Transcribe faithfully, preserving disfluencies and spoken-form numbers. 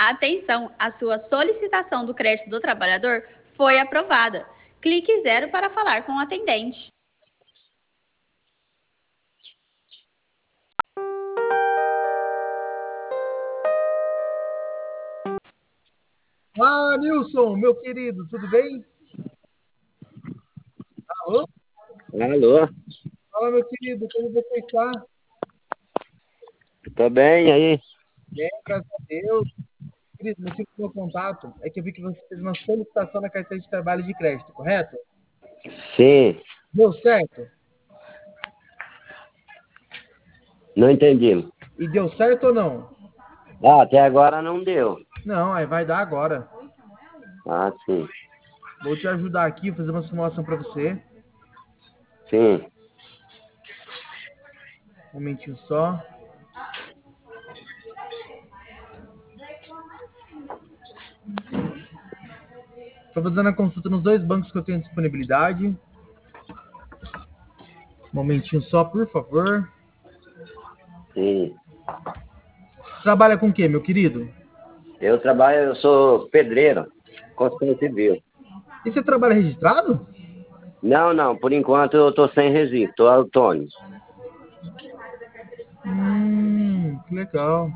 Atenção, a sua solicitação do crédito do trabalhador foi aprovada. Clique zero para falar com o atendente. Ah, Nilson, meu querido, tudo bem? Alô? Alô? Fala, meu querido, como você está? Tô bem, e aí? Bem, graças a Deus. Querido, o motivo do meu contato é que eu vi que você fez uma solicitação na carteira de trabalho de crédito, correto? Sim, Deu certo? não entendi. E deu certo ou não? Ah, até agora não deu. Não, aí vai dar agora. Ah, sim, Vou te ajudar aqui, fazer uma simulação para você. sim. Um momentinho só. Estou fazendo a consulta nos dois bancos que eu tenho disponibilidade. Um momentinho só, por favor. Sim. Trabalha com o quê, meu querido? Eu trabalho, eu sou pedreiro, construção civil. E você trabalha registrado? Não, não, por enquanto eu tô sem registro, tô autônomo. Hum, que legal.